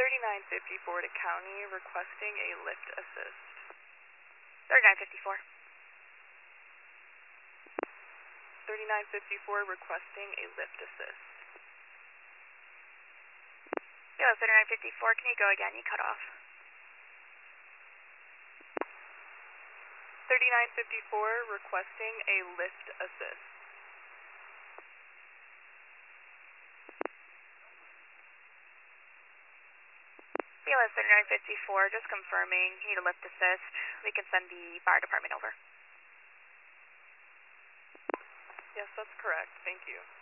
3954 to County requesting a lift assist. 3954. 3954 requesting a lift assist. Kilo 3954, can you go again? You cut off. 3954 requesting a lift assist. Kilo 3954, just confirming, you need a lift assist. We can send the fire department over. Yes, that's correct. Thank you.